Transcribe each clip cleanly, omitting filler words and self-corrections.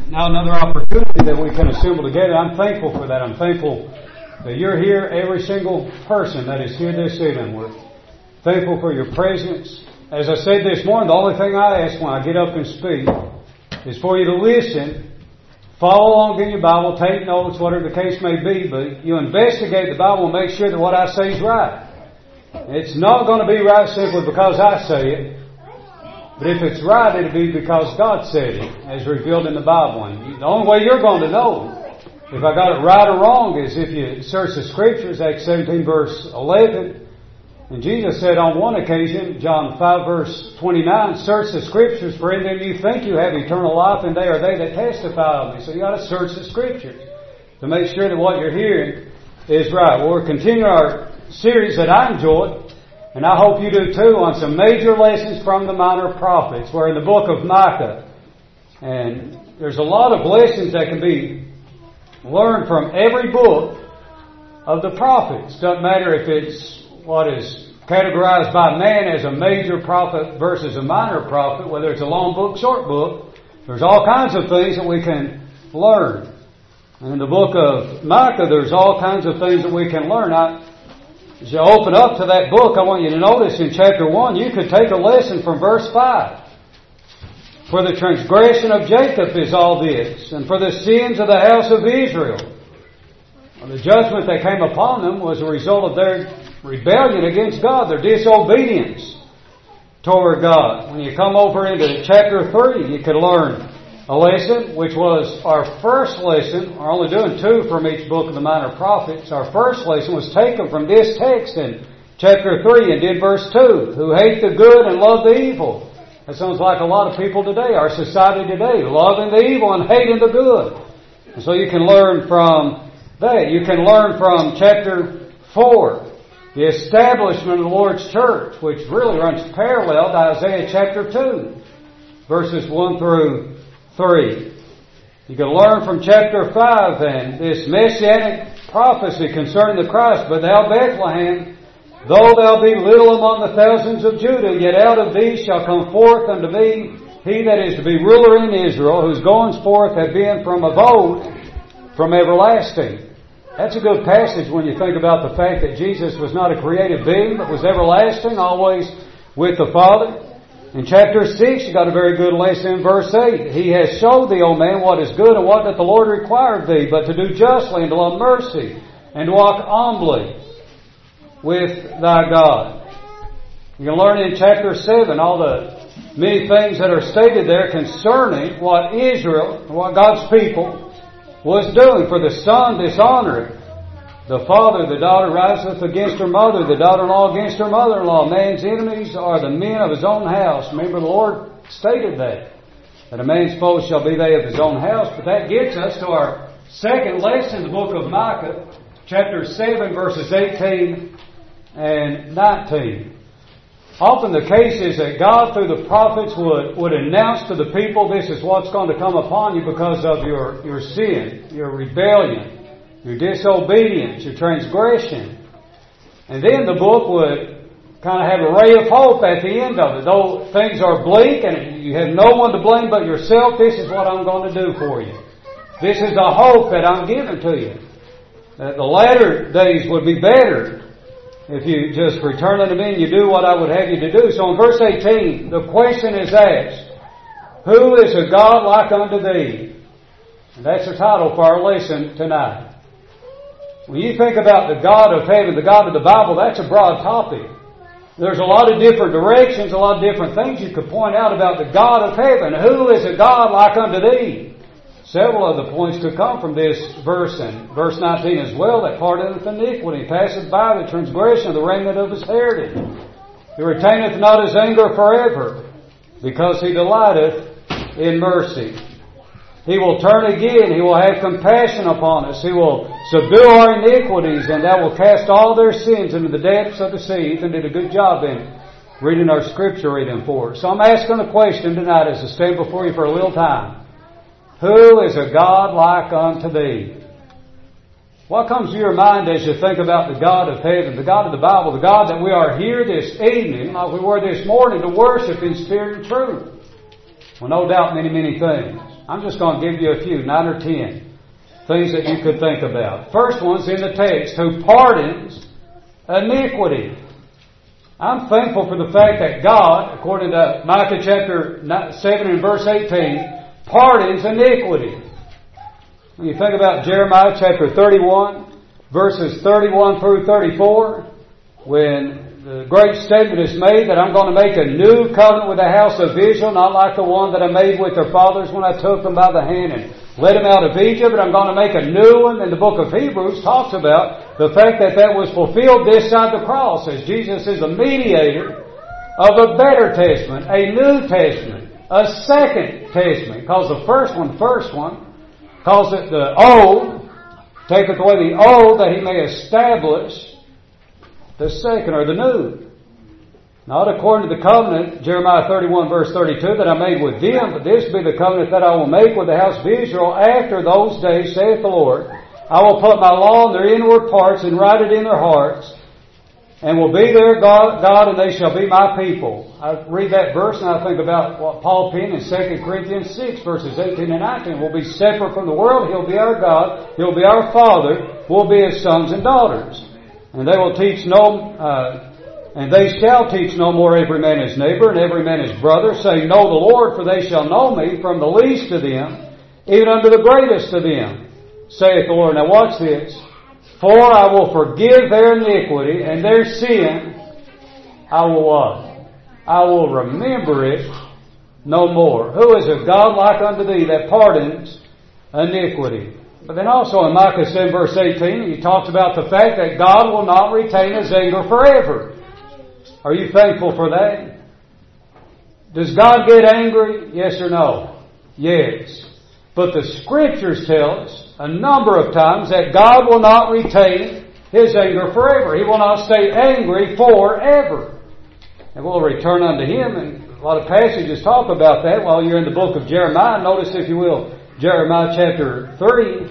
Now another opportunity that we can assemble together. I'm thankful for that. I'm thankful that you're here, every single person that is here this evening. We're thankful for your presence. As I said this morning, the only thing I ask when I get up and speak is for you to listen, follow along in your Bible, take notes, whatever the case may be, but you investigate the Bible and make sure that what I say is right. It's not going to be right simply because I say it. But if it's right, it'll be because God said it, as revealed in the Bible. And the only way you're going to know if I got it right or wrong is if you search the Scriptures, Acts 17 verse 11. And Jesus said on one occasion, John 5 verse 29, search the Scriptures, for in them you think you have eternal life, and they are they that testify of me. So you got to search the Scriptures to make sure that what you're hearing is right. Well, we're continuing our series that I enjoyed, and I hope you do too, on some major lessons from the minor prophets. We're in the book of Micah. And there's a lot of lessons that can be learned from every book of the prophets. Doesn't matter if it's what is categorized by man as a major prophet versus a minor prophet, whether it's a long book, short book. There's all kinds of things that we can learn. And in the book of Micah, there's all kinds of things that we can learn. As you open up to that book, I want you to notice in chapter 1, you could take a lesson from verse 5. For the transgression of Jacob is all this, and for the sins of the house of Israel. Well, the judgment that came upon them was a result of their rebellion against God, their disobedience toward God. When you come over into chapter 3, you could learn a lesson, which was our first lesson. We're only doing 2 from each book of the minor prophets. Our first lesson was taken from this text in chapter 3 and did verse 2. Who hate the good and love the evil. That sounds like a lot of people today, our society today, loving the evil and hating the good. And so you can learn from that. You can learn from chapter 4, the establishment of the Lord's church, which really runs parallel to Isaiah chapter 2, verses 1 through 3. You can learn from chapter 5 then, this messianic prophecy concerning the Christ. But thou, Bethlehem, though thou be little among the thousands of Judah, yet out of thee shall come forth unto me he that is to be ruler in Israel, whose goings forth have been from of old, from everlasting. That's a good passage when you think about the fact that Jesus was not a created being, but was everlasting, always with the Father. In chapter 6, you got a very good lesson in verse 8. He has showed thee, O man, what is good, and what doth the Lord require of thee, but to do justly, and to love mercy, and to walk humbly with thy God. You can learn in chapter 7 all the many things that are stated there concerning what Israel, what God's people, was doing. For the son dishonoreth the father, the daughter riseth against her mother, the daughter-in-law against her mother-in-law. Man's enemies are the men of his own house. Remember, the Lord stated that a man's foes shall be they of his own house. But that gets us to our second lesson in the book of Micah, chapter 7, verses 18 and 19. Often the case is that God, through the prophets, would announce to the people, this is what's going to come upon you because of your sin, your rebellion, your disobedience, your transgression. And then the book would kind of have a ray of hope at the end of it. Though things are bleak and you have no one to blame but yourself, this is what I'm going to do for you. This is the hope that I'm giving to you. That the latter days would be better if you just return unto me and you do what I would have you to do. So in verse 18, the question is asked, who is a God like unto thee? And that's the title for our lesson tonight. When you think about the God of heaven, the God of the Bible, that's a broad topic. There's a lot of different directions, a lot of different things you could point out about the God of heaven. Who is a God like unto thee? Several of the points could come from this verse, and verse 19 as well, that pardoneth iniquity, passeth by the transgression of the remnant of his heritage. He retaineth not his anger forever, because he delighteth in mercy. He will turn again, he will have compassion upon us, he will subdue our iniquities, and that will cast all their sins into the depths of the sea. Ethan did a good job in reading our scripture reading for us. So I'm asking a question tonight as I stand before you for a little time. Who is a God like unto thee? What comes to your mind as you think about the God of heaven, the God of the Bible, the God that we are here this evening, like we were this morning, to worship in spirit and truth? Well, no doubt many, many things. I'm just going to give you a few, 9 or 10 things that you could think about. First one's in the text, who pardons iniquity. I'm thankful for the fact that God, according to Micah chapter 7 and verse 18, pardons iniquity. When you think about Jeremiah chapter 31, verses 31 through 34, when the great statement is made that I'm going to make a new covenant with the house of Israel, not like the one that I made with their fathers when I took them by the hand and led them out of Egypt, but I'm going to make a new one. And the book of Hebrews talks about the fact that that was fulfilled this side of the cross, as Jesus is a mediator of a better testament, a New Testament, a second testament. Calls the first one, calls it the old, taketh away the old that he may establish the second, or the new. Not according to the covenant, Jeremiah 31 verse 32, that I made with them, but this be the covenant that I will make with the house of Israel after those days, saith the Lord. I will put my law in their inward parts and write it in their hearts, and will be their God, and they shall be my people. I read that verse and I think about what Paul penned in 2 Corinthians 6 verses 18 and 19. We'll be separate from the world. He'll be our God. He'll be our Father. We'll be His sons and daughters. And they will teach and they shall teach no more every man his neighbor and every man his brother, saying, Know the Lord, for they shall know me, from the least of them, even unto the greatest of them, saith the Lord. Now watch this. For I will forgive their iniquity, and their sin I will what? I will remember it no more. Who is a God like unto thee that pardons iniquity? But then also in Micah 7 verse 18, he talks about the fact that God will not retain His anger forever. Are you thankful for that? Does God get angry? Yes or no? Yes. But the Scriptures tell us a number of times that God will not retain His anger forever. He will not stay angry forever. And we'll return unto Him. And a lot of passages talk about that while you're in the book of Jeremiah. Notice, if you will, Jeremiah chapter 3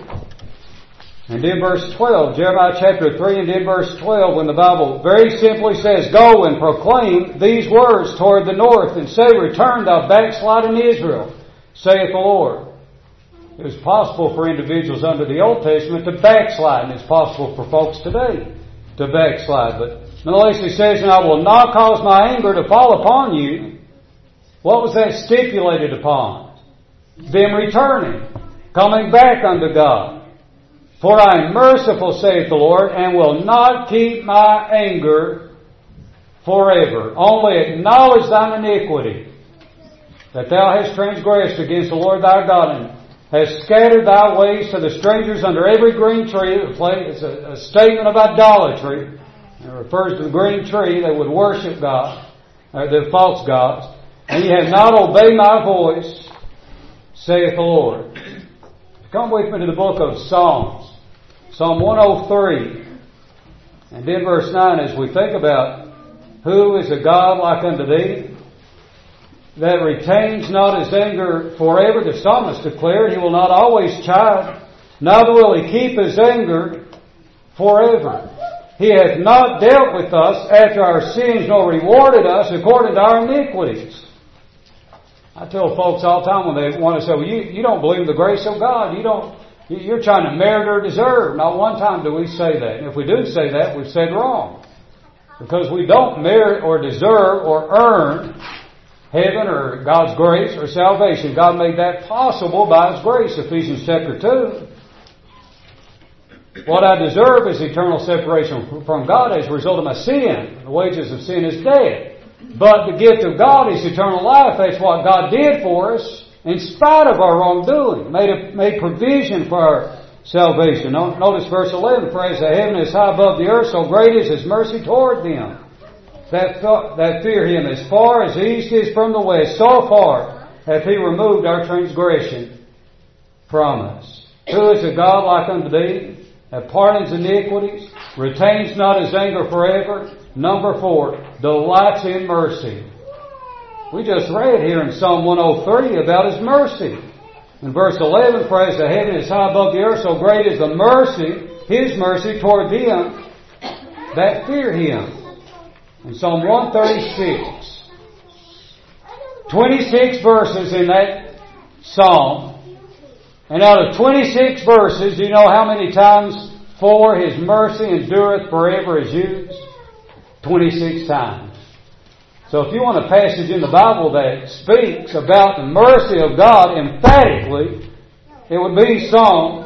and then verse 12. Jeremiah chapter 3 and then verse 12, when the Bible very simply says, Go and proclaim these words toward the north, and say, Return, thou backsliding Israel, saith the Lord. It was possible for individuals under the Old Testament to backslide, and it's possible for folks today to backslide. But nonetheless, He says, And I will not cause my anger to fall upon you. What was that stipulated upon? Them returning, coming back unto God. For I am merciful, saith the Lord, and will not keep my anger forever. Only acknowledge thine iniquity, that thou hast transgressed against the Lord thy God, and hast scattered thy ways to the strangers under every green tree. It's a statement of idolatry. It refers to the green tree. They would worship God, the false gods. And ye have not obeyed my voice, saith the Lord. Come with me to the book of Psalms. Psalm 103. And then verse 9, as we think about who is a God like unto thee, that retains not His anger forever. The psalmist declared He will not always chide, neither will He keep His anger forever. He hath not dealt with us after our sins, nor rewarded us according to our iniquities. I tell folks all the time when they want to say, well, you don't believe in the grace of God. You're trying to merit or deserve. Not one time do we say that. And if we do say that, we've said wrong. Because we don't merit or deserve or earn heaven or God's grace or salvation. God made that possible by His grace. Ephesians chapter 2. What I deserve is eternal separation from God as a result of my sin. The wages of sin is death. But the gift of God is eternal life. That's what God did for us in spite of our wrongdoing. Made provision for our salvation. Notice verse 11. For as the heaven is high above the earth, so great is His mercy toward them that fear Him. As far as the east is from the west, so far hath He removed our transgression from us. Who is a God like unto thee, that pardons iniquities, retains not His anger forever? Number 4, delights in mercy. We just read here in Psalm 103 about His mercy. In verse 11, for as the heaven is high above the earth, so great is the mercy, His mercy toward them that fear Him. In Psalm 136, 26 verses in that Psalm, And out of 26 verses, do you know how many times "for His mercy endureth forever" is used? 26 times. So if you want a passage in the Bible that speaks about the mercy of God emphatically, it would be Psalm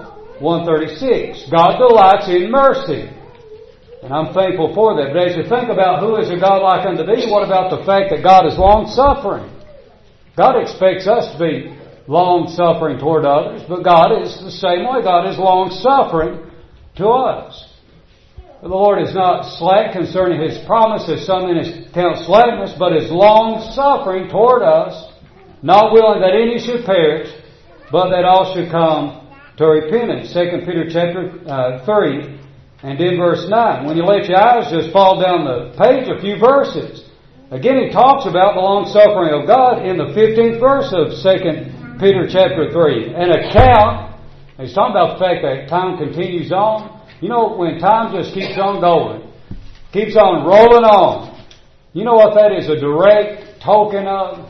136. God delights in mercy. And I'm thankful for that. But as you think about who is a God like unto thee, what about the fact that God is long-suffering? God expects us to be long-suffering toward others, but God is the same way. God is long-suffering to us. The Lord is not slack concerning His promise, as some men count slackness, but is long-suffering toward us, not willing that any should perish, but that all should come to repentance. 2 Peter chapter 3 and in verse 9. When you let your eyes just fall down the page a few verses, again he talks about the long-suffering of God in the 15th verse of 2 Peter chapter 3. An account, he's talking about the fact that time continues on. You know, when time just keeps on going, keeps on rolling on, you know what that is a direct token of?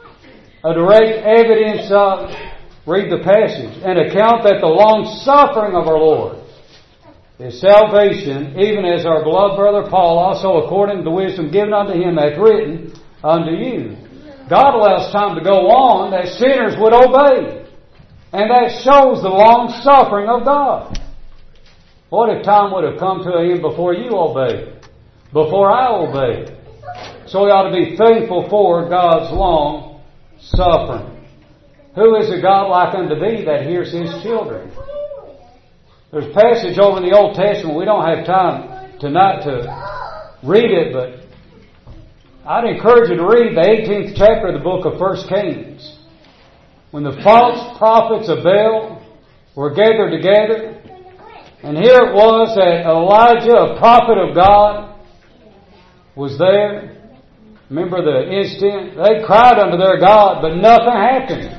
A direct evidence of? Read the passage. An account that the long-suffering of our Lord is salvation, even as our beloved brother Paul also according to the wisdom given unto him hath written unto you. God allows time to go on that sinners would obey. And that shows the long-suffering of God. What if time would have come to an end before you obeyed? Before I obeyed? So we ought to be thankful for God's long-suffering. Who is a God like unto thee that hears His children? There's a passage over in the Old Testament. We don't have time tonight to read it, but I'd encourage you to read the 18th chapter of the book of 1 Kings. When the false prophets of Baal were gathered together, and here it was that Elijah, a prophet of God, was there. Remember the incident? They cried unto their God, but nothing happened.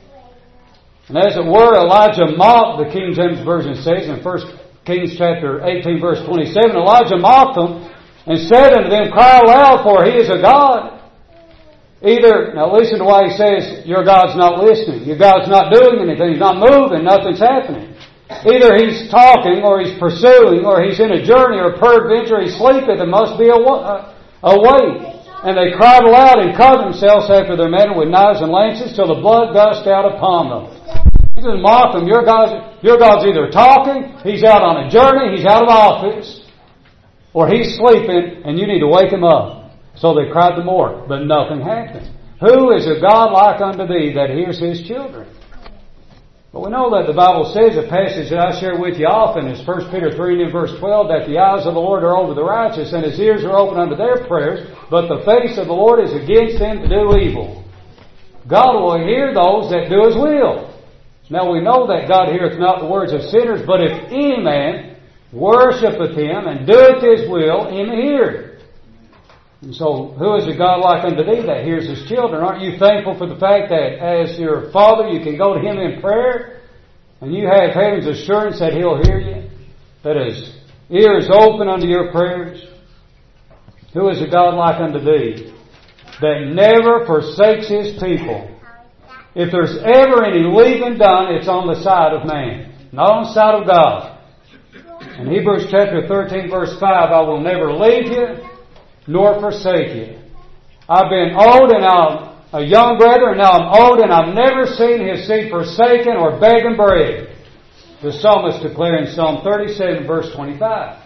And as it were, Elijah mocked, the King James Version says in 1 Kings chapter 18 verse 27, Elijah mocked them and said unto them, cry aloud, for He is a God. Either, now listen to why He says, your God's not listening. Your God's not doing anything. He's not moving. Nothing's happening. Either He's talking, or He's pursuing, or He's in a journey, or peradventure He sleepeth and must be awake. And they cried aloud and covered themselves after their manner with knives and lances till the blood gushed out upon them. He doesn't mock them. Your God's either talking, He's out on a journey, He's out of office, or He's sleeping and you need to wake Him up. So they cried the more, but nothing happened. Who is a God like unto thee that hears His children? But we know that the Bible says, a passage that I share with you often is 1 Peter 3 and in verse 12, that the eyes of the Lord are over the righteous and His ears are open unto their prayers, but the face of the Lord is against them to do evil. God will hear those that do His will. Now we know that God heareth not the words of sinners, but if any man worshipeth Him and doeth His will, Him hear. And so, who is a God like unto thee that hears His children? Aren't you thankful for the fact that as your Father you can go to Him in prayer and you have heaven's assurance that He'll hear you? That His ear is open unto your prayers? Who is a God like unto thee that never forsakes His people? If there's ever any leaving done, it's on the side of man, not on the side of God. In Hebrews chapter 13 verse 5, I will never leave you nor forsake you. I've been old and I'm a young brother, and now I'm old and I've never seen His seed forsaken or begging bread. The psalmist declared in Psalm 37 verse 25.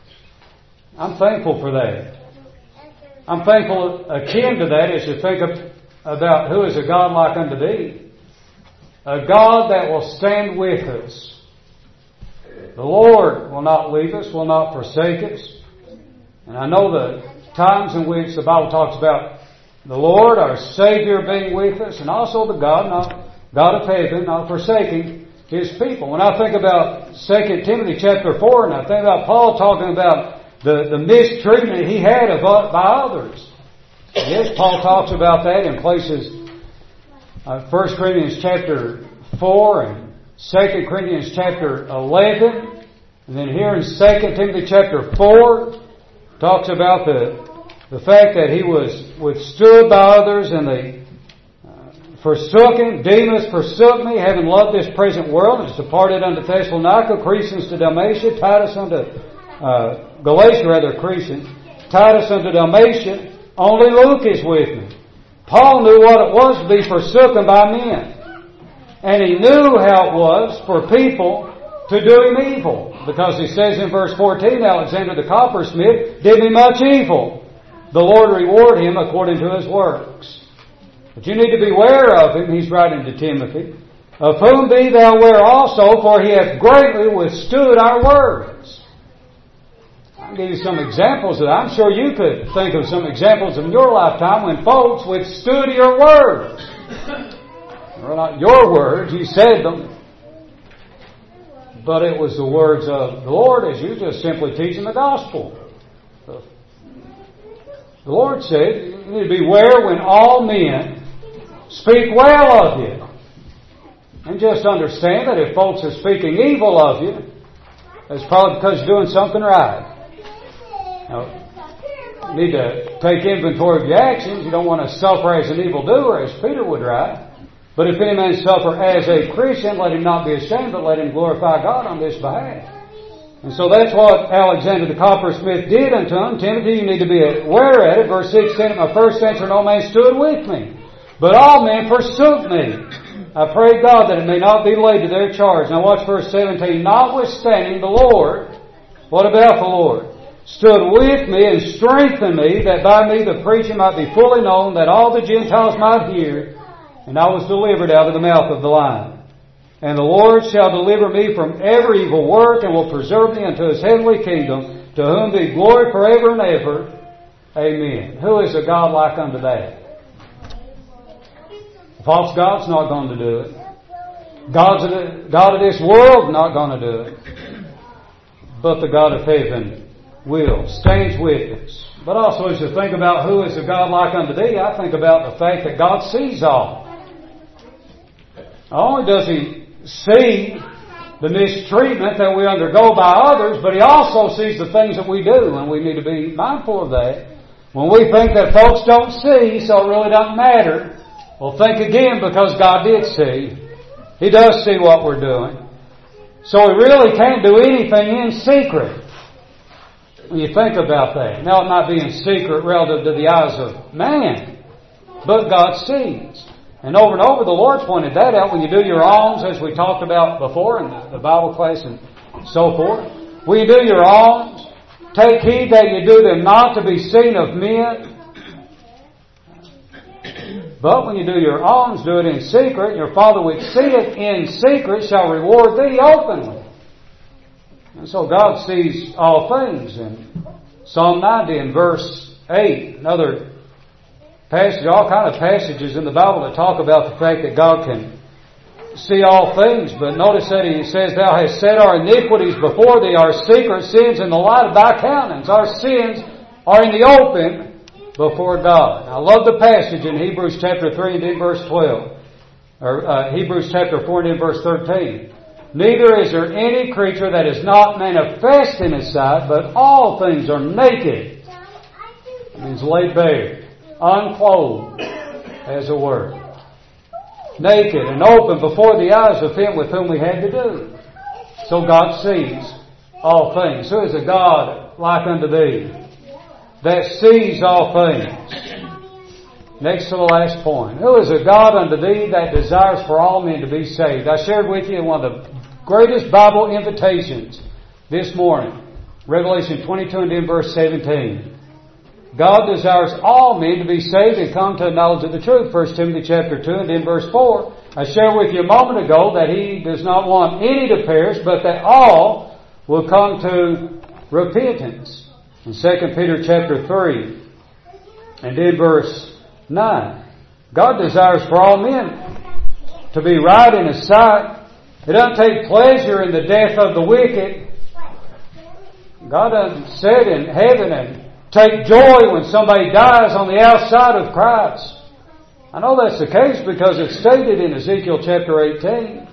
I'm thankful for that. I'm thankful akin to that as you think about who is a God like unto thee. A God that will stand with us. The Lord will not leave us, will not forsake us. And I know the times in which the Bible talks about the Lord, our Savior, being with us, and also the God of heaven, not forsaking His people. When I think about 2 Timothy chapter 4, and I think about Paul talking about the mistreatment he had by others. Yes, Paul talks about that in places, 1 Corinthians chapter 4 and 2 Corinthians chapter 11. And then here in 2 Timothy chapter 4, talks about the fact that he was withstood by others in the forsook Demas forsook me, having loved this present world, and is departed unto Thessalonica, Crescens to Dalmatia, Titus unto Galatia, rather Crescens, Titus unto Dalmatia. Only Luke is with me. Paul knew what it was to be forsaken by men. And he knew how it was for people to do him evil. Because he says in verse 14, Alexander the coppersmith did me much evil. The Lord reward him according to his works. But you need to beware of him, he's writing to Timothy, of whom be thou aware also, for he hath greatly withstood our words. I'll give you some examples of that. I'm sure you could think of some examples in your lifetime when folks withstood your words. Well, not your words, you said them. But it was the words of the Lord as you just simply teaching the gospel. The Lord said, you need to beware when all men speak well of you. And just understand that if folks are speaking evil of you, it's probably because you're doing something right. Now, you need to take inventory of your actions. You don't want to suffer as an evildoer, as Peter would write. But if any man suffer as a Christian, let him not be ashamed, but let him glorify God on this behalf. And so that's what Alexander the coppersmith did unto him. Timothy, you need to be aware at it. Verse 16, at my first answer no man stood with me, but all men forsook me. I pray God that it may not be laid to their charge. Now watch verse 17. Notwithstanding the Lord, what about the Lord? Stood with me and strengthened me, that by me the preaching might be fully known, that all the Gentiles might hear. And I was delivered out of the mouth of the lion. And the Lord shall deliver me from every evil work, and will preserve me unto His heavenly kingdom, to whom be glory forever and ever. Amen. Who is a God like unto that? The false God's not going to do it. God of this world not going to do it. But the God of heaven will. Stands with us. But also as you think about who is a God like unto thee, I think about the fact that God sees all. Not only does He see the mistreatment that we undergo by others, but He also sees the things that we do, and we need to be mindful of that. When we think that folks don't see, so it really doesn't matter, well, think again, because God did see. He does see what we're doing. So we really can't do anything in secret. When you think about that. Now, it might be in secret relative to the eyes of man, but God sees. And over the Lord pointed that out when you do your alms, as we talked about before in the Bible class and so forth. When you do your alms, take heed that you do them not to be seen of men. But when you do your alms, do it in secret. Your Father which seeth in secret shall reward thee openly. And so God sees all things. In Psalm 90 and verse 8, another passage, all kind of passages in the Bible that talk about the fact that God can see all things. But notice that He says, Thou hast set our iniquities before Thee, our secret sins in the light of Thy countenance. Our sins are in the open before God. I love the passage in Hebrews chapter 3 and in verse 12. Or Hebrews chapter 4 and in verse 13. Neither is there any creature that is not manifest in His sight, but all things are naked. It means laid bare, unclothed, as a word. Naked and open before the eyes of Him with whom we had to do. So God sees all things. Who is a God like unto thee, that sees all things? Next to the last point. Who is a God unto thee that desires for all men to be saved? I shared with you one of the greatest Bible invitations this morning. Revelation 22 and in verse 17. God desires all men to be saved and come to a knowledge of the truth. 1 Timothy chapter 2 and in verse 4. I shared with you a moment ago that He does not want any to perish, but that all will come to repentance. In 2 Peter chapter 3 and in verse 9. God desires for all men to be right in His sight. He doesn't take pleasure in the death of the wicked. God doesn't sit in heaven and take joy when somebody dies on the outside of Christ. I know that's the case because it's stated in Ezekiel chapter 18.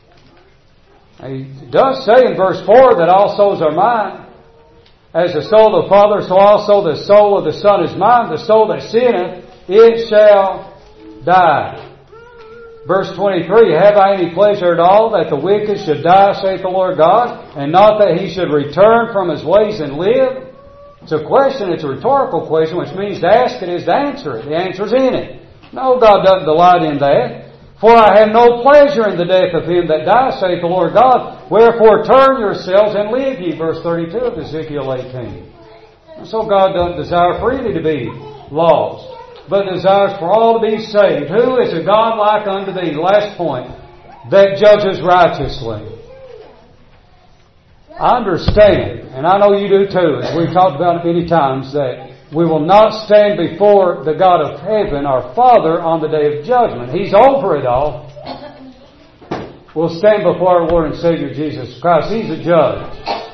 He does say in verse 4 that all souls are mine. As the soul of the Father, so also the soul of the Son is mine. The soul that sinneth, it shall die. Verse 23, have I any pleasure at all that the wicked should die, saith the Lord God, and not that he should return from his ways and live? It's a question, it's a rhetorical question, which means to ask it is to answer it. The answer's in it. No, God doesn't delight in that. For I have no pleasure in the death of him that dies, saith the Lord God. Wherefore turn yourselves and live ye. Verse 32 of Ezekiel 18. So God doesn't desire for any to be lost, but desires for all to be saved. Who is a God like unto thee? Last point. That judges righteously. I understand, and I know you do too, as we've talked about it many times, that we will not stand before the God of heaven, our Father, on the day of judgment. He's over it all. We'll stand before our Lord and Savior Jesus Christ. He's a judge.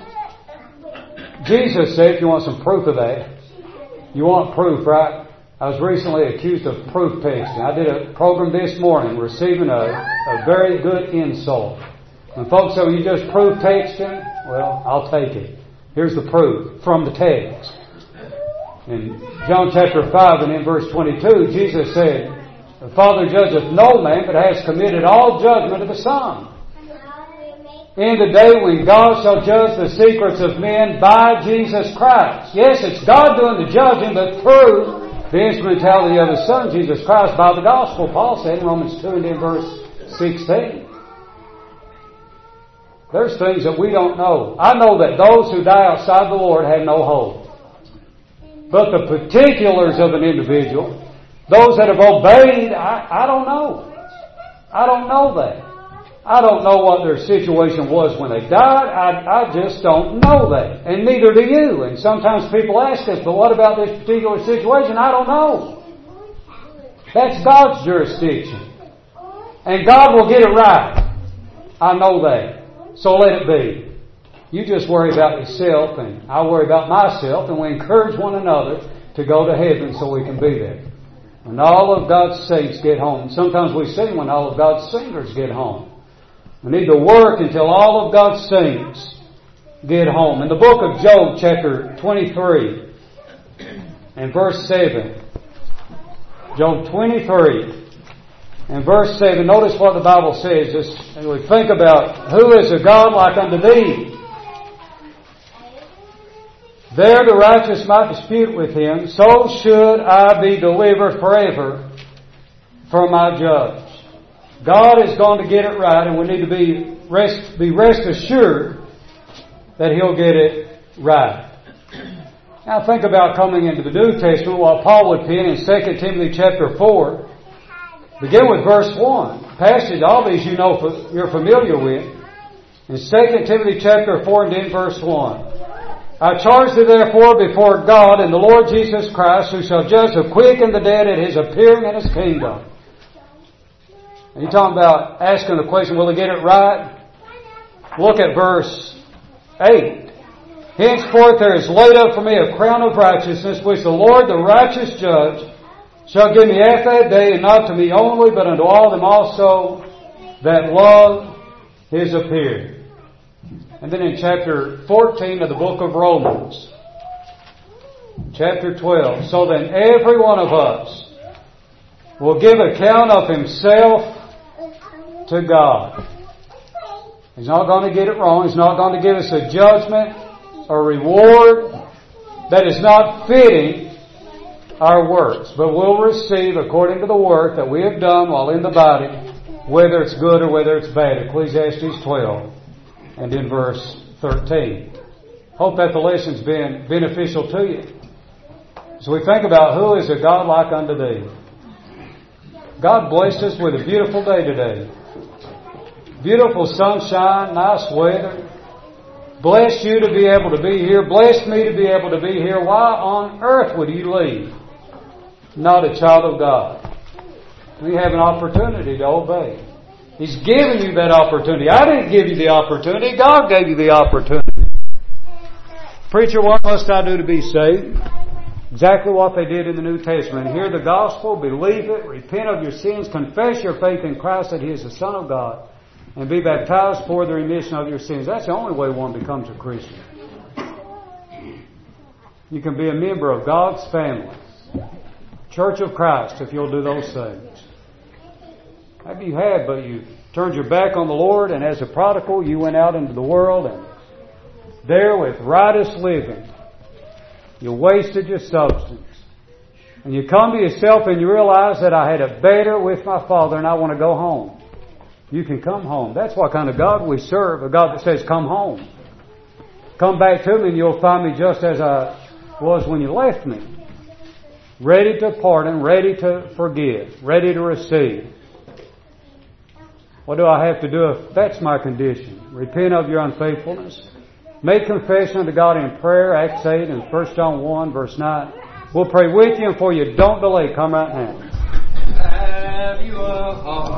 Jesus said, if you want some proof of that, you want proof, right? I was recently accused of proof texting. I did a program this morning receiving a very good insult. When folks say, well, you just proof texting, well, I'll take it. Here's the proof from the text. In John chapter 5 and in verse 22, Jesus said, the Father judgeth no man, but has committed all judgment to the Son. In the day when God shall judge the secrets of men by Jesus Christ. Yes, it's God doing the judging, but through the instrumentality of His Son, Jesus Christ, by the gospel, Paul said in Romans 2 and in verse 16. There's things that we don't know. I know that those who die outside the Lord have no hope. But the particulars of an individual, those that have obeyed, I don't know. I don't know that. I don't know what their situation was when they died. I just don't know that. And neither do you. And sometimes people ask us, but what about this particular situation? I don't know. That's God's jurisdiction. And God will get it right. I know that. So let it be. You just worry about yourself, and I worry about myself, and we encourage one another to go to heaven so we can be there. When all of God's saints get home, sometimes we sing when all of God's singers get home. We need to work until all of God's saints get home. In the book of Job, chapter 23, and verse 7, Job 23, and verse 7, notice what the Bible says as we think about who is a God like unto thee. There the righteous might dispute with him, so should I be delivered forever from my judge. God is going to get it right, and we need to be rest assured that He'll get it right. Now think about coming into the New Testament, what Paul would pen in 2 Timothy chapter 4. Begin with verse 1. Passage, all these you know you're familiar with. In 2 Timothy chapter 4 and in verse 1. I charge thee therefore before God and the Lord Jesus Christ, who shall judge the quick and the dead at His appearing in His kingdom. And you're talking about asking the question, will He get it right? Look at verse 8. Henceforth there is laid up for me a crown of righteousness, which the Lord, the righteous judge, shall give me at that day, and not to me only, but unto all them also that love His appearing. And then in chapter 14 of the book of Romans, chapter 12, so then every one of us will give account of himself to God. He's not going to get it wrong. He's not going to give us a judgment or reward that is not fitting our works, but we'll receive according to the work that we have done while in the body, whether it's good or whether it's bad. Ecclesiastes 12 and in verse 13. Hope that the lesson's been beneficial to you. So we think about who is a God like unto thee. God blessed us with a beautiful day today. Beautiful sunshine, nice weather. Bless you to be able to be here. Bless me to be able to be here. Why on earth would you leave? Not a child of God. We have an opportunity to obey. He's given you that opportunity. I didn't give you the opportunity. God gave you the opportunity. Preacher, what must I do to be saved? Exactly what they did in the New Testament. Hear the gospel, believe it, repent of your sins, confess your faith in Christ that He is the Son of God, and be baptized for the remission of your sins. That's the only way one becomes a Christian. You can be a member of God's family, Church of Christ, if you'll do those things. Maybe you have, but you turned your back on the Lord, and as a prodigal, you went out into the world, and there with riotous living, you wasted your substance. And you come to yourself and you realize that I had it better with my Father and I want to go home. You can come home. That's what kind of God we serve, a God that says, come home. Come back to me and you'll find me just as I was when you left me. Ready to pardon, ready to forgive, ready to receive. What do I have to do if that's my condition? Repent of your unfaithfulness. Make confession unto God in prayer, Acts 8 and 1 John 1 verse 9. We'll pray with you and for you. Don't delay. Come right now. Have you a heart?